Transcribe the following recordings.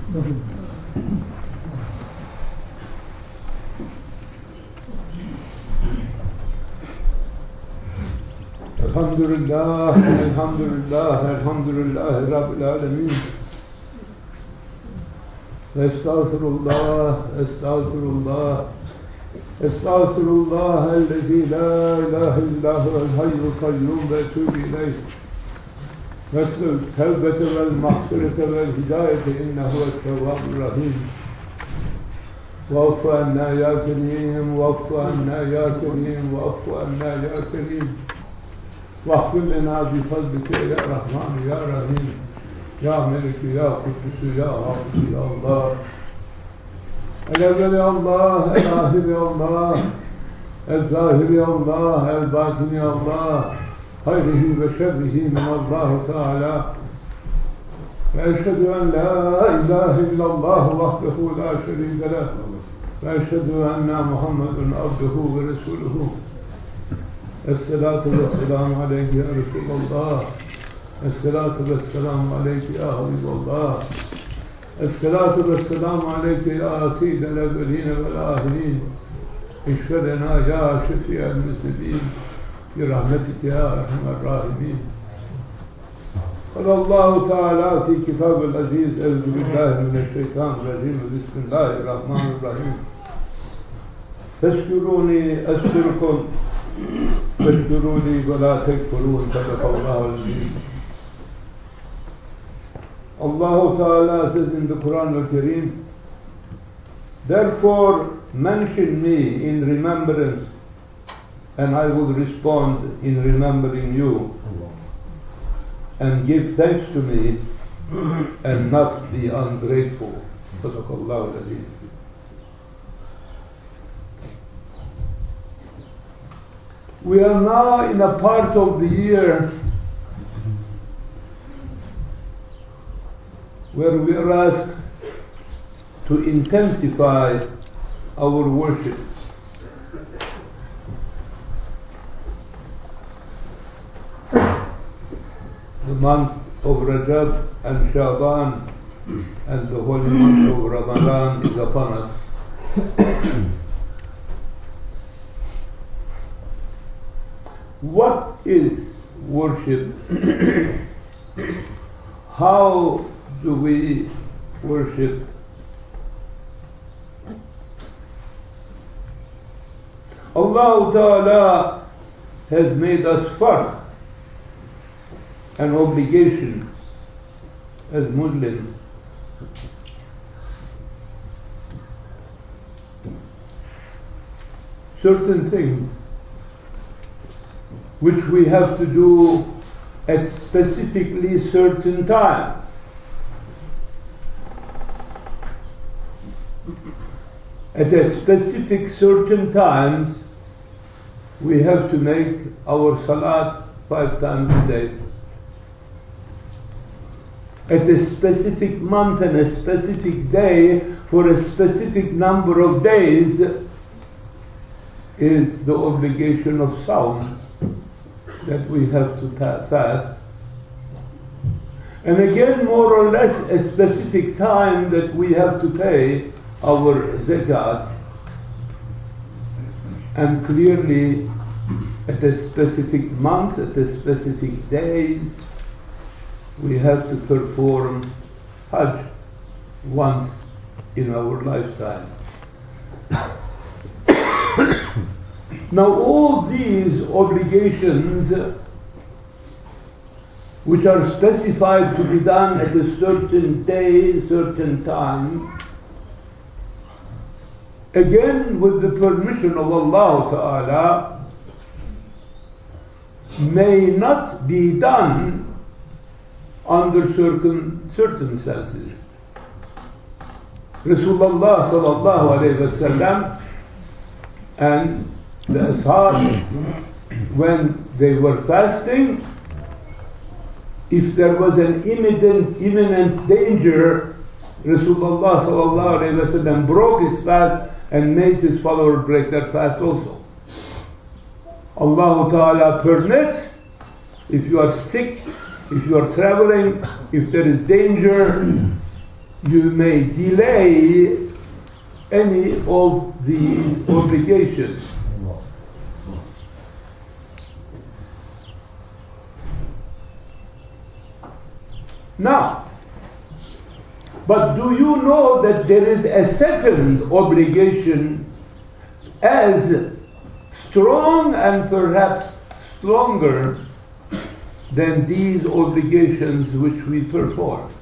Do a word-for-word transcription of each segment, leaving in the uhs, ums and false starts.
Elhamdülillah, elhamdülillah, elhamdülillah Rabbil alemin. Estağfirullah, estağfirullah, estağfirullah ellezî la ilahe illâhuvel hayyul kayyum ve etûbü ileyh. Nes'el tevbete vel mağfirete vel hidayete innehu ettevvâbur rahîm. Vaffu ennâ ya kerîm, vaffu ennâ ya kerîm, vaffu ennâ ya kerîm. Vahfir lena bifadlike ya Rahman ya Rahim. Ya Melikü ya Kudüsü ya Hafızı ya Allah. El-evvel ya Allah, el-ahir ya Allah, el-zahir ya Allah, el-batin ya Allah. Hayrihi ve şerrihi minallahu Teala. Ve eşhedü en la ilahe illallah vahdehu la şerîke leh. Ve eşhedü enne Muhammeden abduhu ve resuluhu. Esselatu vesselamu aleyke ya Resulallah. Esselatu vesselamu aleyke ya Habiballah. Esselatu vesselamu aleyke ya seyyidel evveline vel ahirin. İşvedena ya şefiyel müzibin. Bir rahmetike ya erhamer rahimin. Allahu Teala fi kitab-ül aziz. Euzu billahi mineşşeytanirracim. Bismillahirrahmanirrahim. Feskuruni eskurkum. Feskuruni ve la tekfurun. Sadakallahu aleyhi. Allahu Teala says in the Quran al-Kareem, therefore mention me in remembrance, and I will respond in remembering you, and give thanks to me, and not be ungrateful. Sadakallahu aleyhi. We are now in a part of the year where we are asked to intensify our worship. The month of Rajab and Shaban and the holy month of Ramadan is upon us. What is worship? How do we worship? Allah Ta'ala has made us fard, an obligation as Muslims. Certain things which we have to do at specifically certain times. At a specific certain times, we have to make our salat five times a day. At a specific month and a specific day, for a specific number of days, is the obligation of Sawm that we have to fast. And again, more or less, a specific time that we have to pay our zakat, and clearly at a specific month, at a specific days, we have to perform Hajj once in our lifetime. Now all these obligations which are specified to be done at a certain day, certain time, again with the permission of Allah Ta'ala, may not be done under certain circumstances. Rasulullah Sallallahu Alaihi Wasallam and the Ashab, when they were fasting, if there was an imminent, imminent danger, Rasulullah Sallallahu Alaihi Wasallam broke his fast and made his followers break their fast also. Allah Ta'ala permits, if you are sick, if you are traveling, if there is danger, you may delay any of these obligations. Now, but do you know that there is a second obligation as strong and perhaps stronger than these obligations which we perform?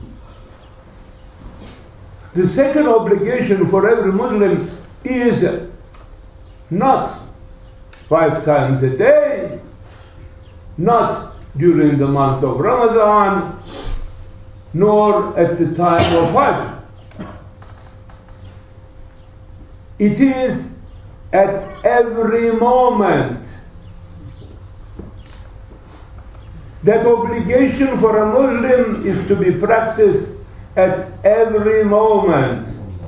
The second obligation for every Muslim is not five times a day, not during the month of Ramadan, nor at the time of Hajj. It is at every moment. That obligation for a Muslim is to be practiced at every moment.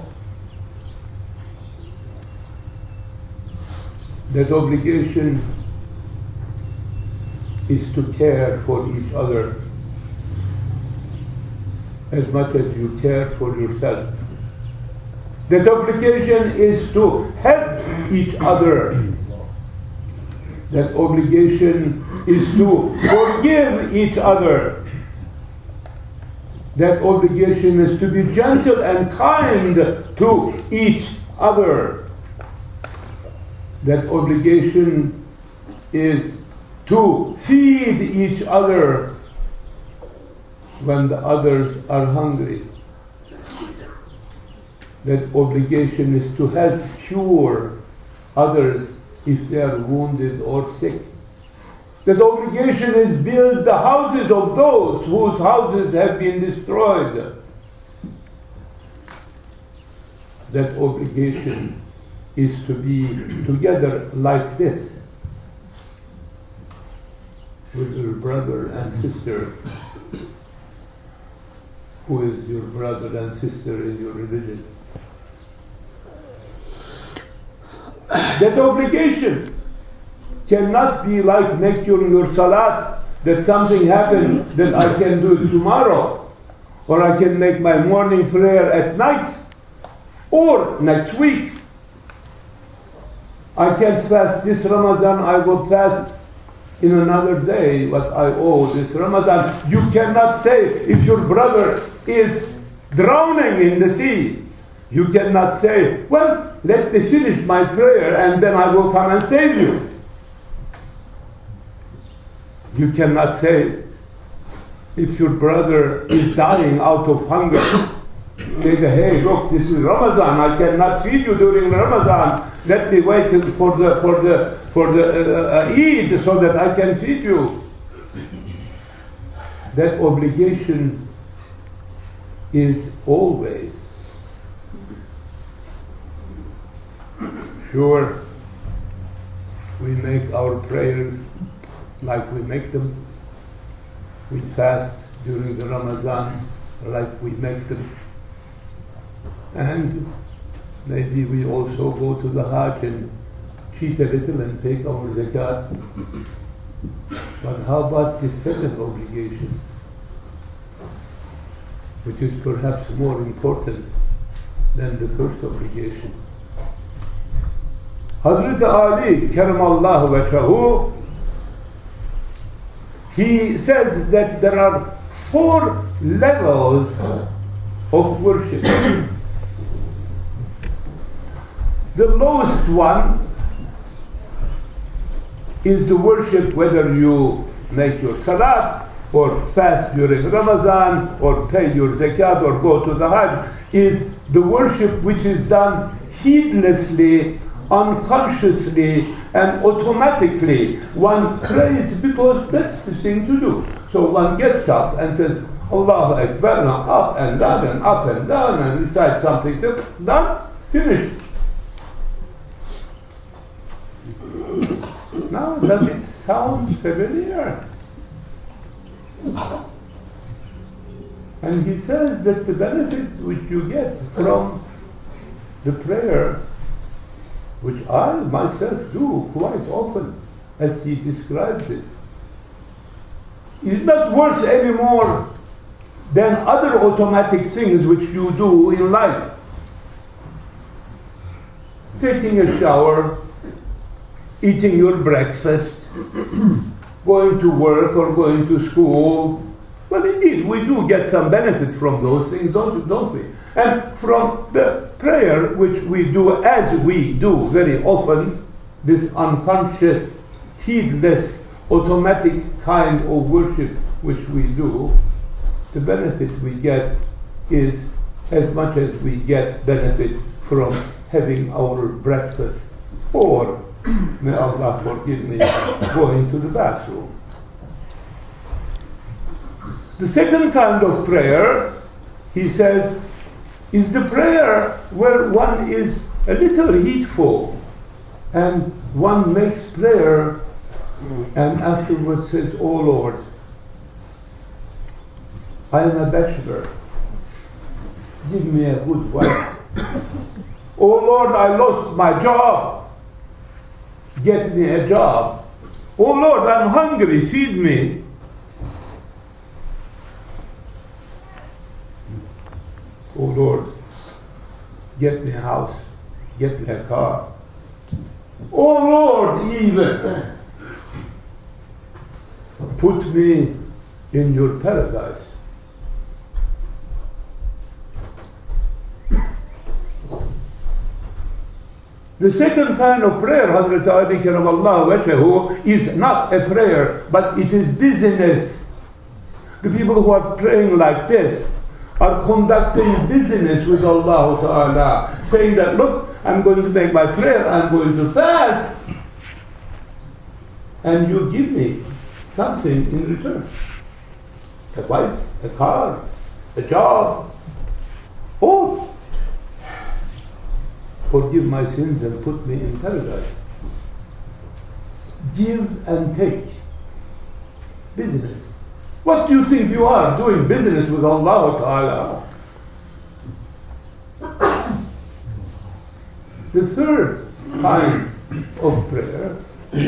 That obligation is to care for each other as much as you care for yourself. That obligation is to help each other. That obligation is to forgive each other. That obligation is to be gentle and kind to each other. That obligation is to feed each other when the others are hungry. That obligation is to help cure others if they are wounded or sick. That obligation is build the houses of those whose houses have been destroyed. That obligation is to be together like this with your brother and sister, who is your brother and sister in your religion. That obligation cannot be like making your salat, that something happened that I can do it tomorrow, or I can make my morning prayer at night, or next week. I can't fast this Ramadan, I will fast in another day what I owe this Ramadan. You cannot say, if your brother is drowning in the sea, you cannot say, well, let me finish my prayer and then I will come and save you. You cannot say, if your brother is dying out of hunger, say, hey, look, this is Ramadan, I cannot feed you during Ramadan. Let me wait for the for the for the uh, uh, Eid so that I can feed you. That obligation is always. Sure, we make our prayers like we make them. We fast during the Ramadan like we make them. And maybe we also go to the Hajj and cheat a little and take our zakat. But how about the second obligation, which is perhaps more important than the first obligation? Hazrat Ali, Karamallahu wajhahu, he says that there are four levels of worship. The lowest one is the worship, whether you make your salat or fast during Ramadan or pay your zakat or go to the Hajj, is the worship which is done heedlessly, unconsciously and automatically. One prays because that's the thing to do. So one gets up and says, Allahu Akbar, and up and down and up and down and recite something, done, finished. Now, does it sound familiar? And he says that the benefit which you get from the prayer, which I myself do quite often, as he describes it, is not worth any more than other automatic things which you do in life. Taking a shower, eating your breakfast, going to work or going to school. Well, indeed, we do get some benefit from those things, don't, don't we? And from the prayer which we do, as we do very often, this unconscious, heedless, automatic kind of worship which we do, the benefit we get is as much as we get benefit from having our breakfast, or, may Allah forgive me, going to the bathroom. The second kind of prayer, he says, is the prayer where one is a little heedful and one makes prayer and afterwards says, "Oh Lord, I am a bachelor. Give me a good wife. Oh Lord, I lost my job. Get me a job. Oh Lord, I'm hungry. Feed me." Oh Lord, get me a house. Get me a car. Oh Lord, even put me in your paradise. The second kind of prayer, Hazrat Ali Karamallahu Wajhahu, is not a prayer, but it is business. The people who are praying like this are conducting business with Allah Ta'ala, saying that, look, I'm going to make my prayer, I'm going to fast, and you give me something in return. A wife, a car, a job, all. Forgive my sins and put me in paradise. Give and take. Business. What do you think you are doing business with Allah Ta'ala? The third kind of prayer,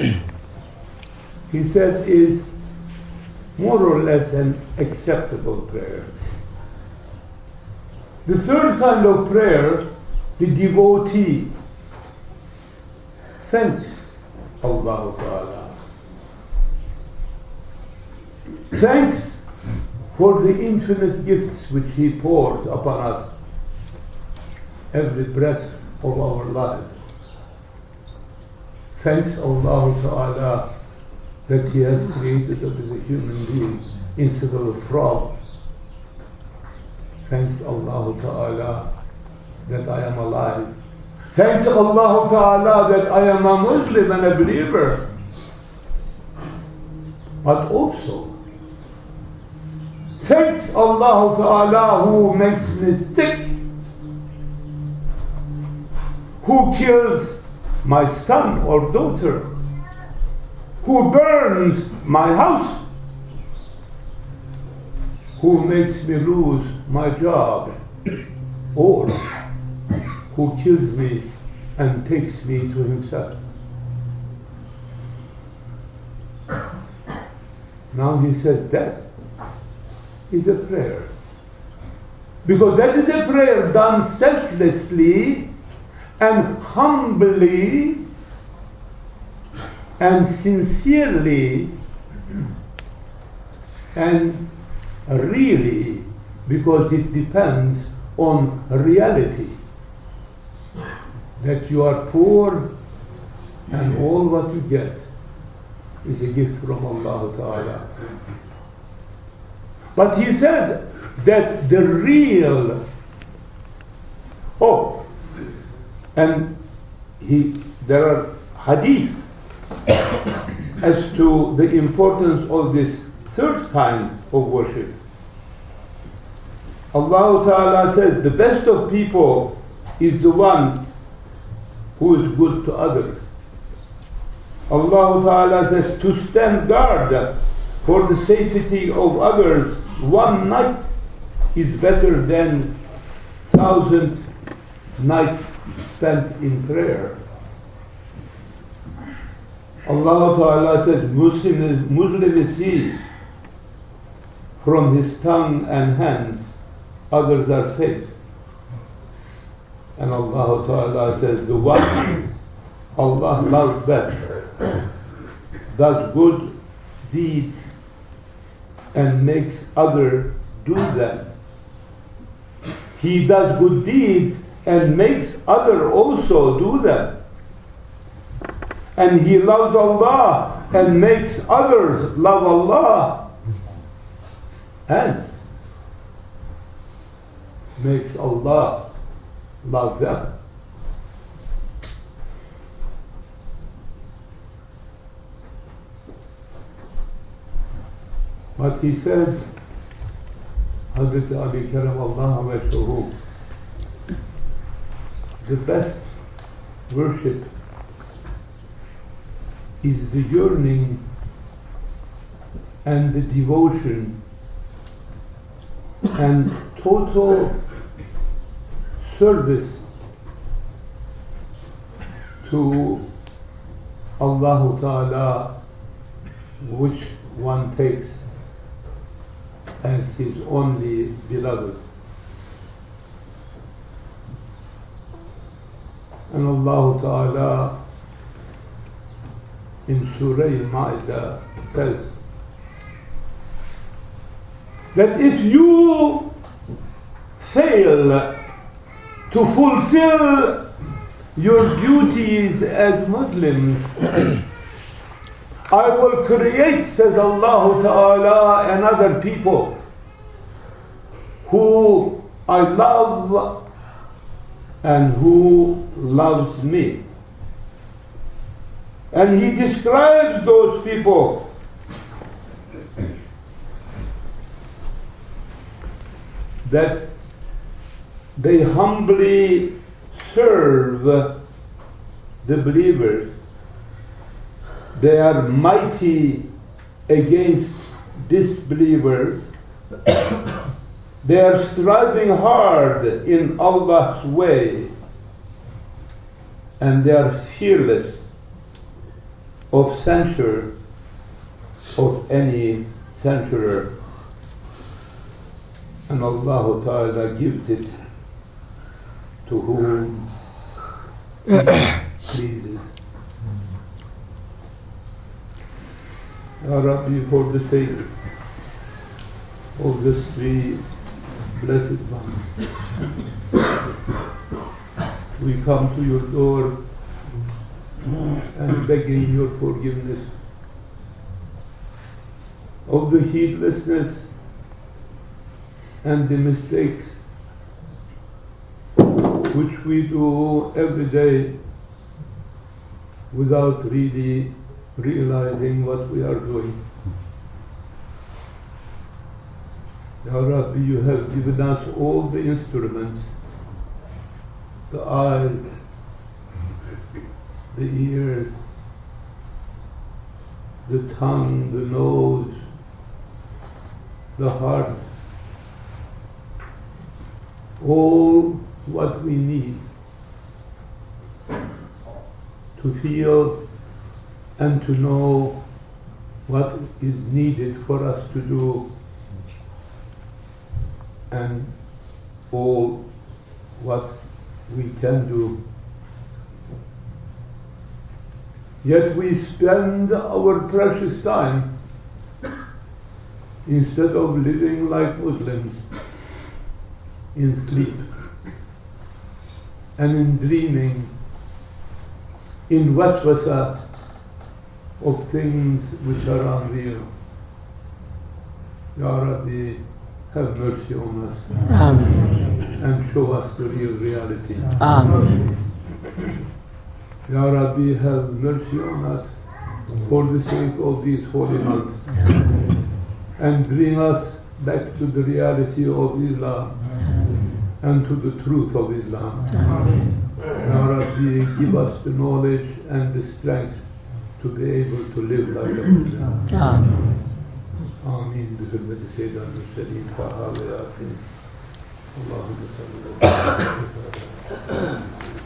he said, is more or less an acceptable prayer. The third kind of prayer, the devotee thanks Allah Ta'ala. Thanks for the infinite gifts which He pours upon us every breath of our lives. Thanks Allah Ta'ala that He has created us as a human being instead of a frog. Thanks Allah Ta'ala that I am alive. Thanks Allah Ta'ala that I am a Muslim and a believer. But also, thanks Allah Ta'ala who makes me sick, who kills my son or daughter, who burns my house, who makes me lose my job, or who kills me and takes me to himself. Now he says that is a prayer. Because that is a prayer done selflessly and humbly and sincerely and really, because it depends on reality. That you are poor and all what you get is a gift from Allah Ta'ala. But he said that the real, oh, and he, there are hadiths as to the importance of this third kind of worship. Allah Ta'ala says the best of people is the one who is good to others. Allah Ta'ala says to stand guard for the safety of others one night is better than thousand nights spent in prayer. Allah Ta'ala says Muslim is, Muslim is he from his tongue and hands, others are safe. And Allah Ta'ala says, the one Allah loves best does good deeds and makes others do them. He does good deeds and makes others also do them. And he loves Allah and makes others love Allah and makes Allah love them. But he said, Hazrat Ali Karamallahu wajhahu, the best worship is the yearning and the devotion and total service to Allah Ta'ala, which one takes as his only beloved. And Allah Ta'ala in Surah Ma'idah says that if you fail to fulfill your duties as Muslims, I will create, says Allah Ta'ala, another people who I love and who loves me. And he describes those people that they humbly serve the believers. They are mighty against disbelievers. They are striving hard in Allah's way, and they are fearless of censure of any censurer. And Allah Ta'ala gives it to whom He pleases. Ya Rabbi, for the sake of the three blessed ones, we come to your door and begging your forgiveness of the heedlessness and the mistakes which we do every day without really realizing what we are doing. Ya Rabbi, you have given us all the instruments, the eyes, the ears, the tongue, the nose, the heart, all what we need to feel and to know what is needed for us to do, and all what we can do. Yet we spend our precious time, instead of living like Muslims, in sleep and in dreaming, in waswasa of things which are unreal. Ya Rabbi, have mercy on us. Amen. And show us the real reality. Amen. Ya Rabbi, have mercy on us for the sake of these holy months, and bring us back to the reality of Islam and to the truth of Islam. Ya Rabbi, give us the knowledge and the strength to be able to live like a Muslim. Amen. آمين بحرمة سيدنا المرسلين طه وياسين اللهم صل على